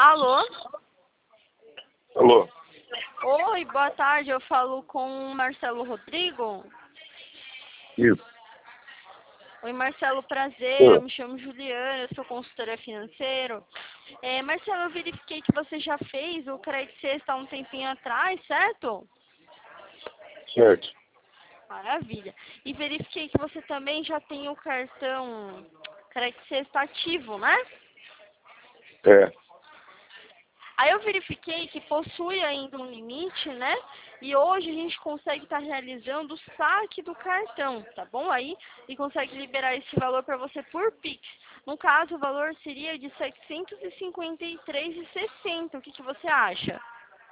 Alô? Alô? Oi, boa tarde. Eu falo com o Marcelo Rodrigo. Isso. Oi, Marcelo, prazer. Eu Oi. me chamo Juliana, eu sou consultora financeira. Marcelo, eu verifiquei que você já fez o Crédito Sexta há um tempinho atrás, certo? Certo. Maravilha. E verifiquei que você também já tem o cartão Crédito Sexta ativo, né? É. Aí eu verifiquei que possui ainda um limite, né? E hoje a gente consegue estar realizando o saque do cartão, tá bom? Aí e consegue liberar esse valor para você por Pix. No caso, o valor seria de R$ 753,60. O que você acha?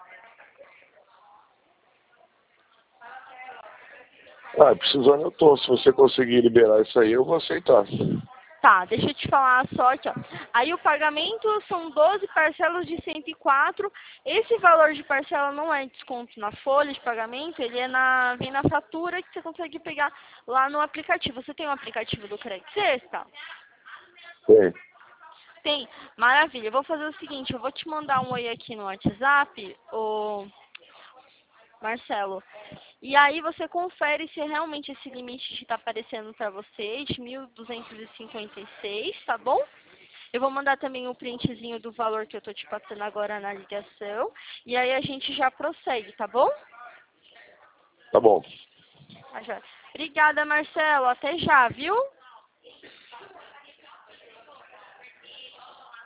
Precisando eu tô. Se você conseguir liberar isso aí, eu vou aceitar. Tá, deixa eu te falar só aqui, ó. Aí o pagamento são 12 parcelas de 104. Esse valor de parcela não é desconto na folha de pagamento, ele vem na fatura que você consegue pegar lá no aplicativo. Você tem um aplicativo do Crédito Sexta? Tem. Tem? Maravilha. Eu vou fazer o seguinte, eu vou te mandar um oi aqui no WhatsApp, ô Marcelo. E aí você confere se realmente esse limite está aparecendo para você de 1.256, tá bom? Eu vou mandar também o printzinho do valor que eu tô te passando agora na ligação. E aí a gente já prossegue, tá bom? Tá bom. Tá, joia. Obrigada, Marcelo. Até já, viu?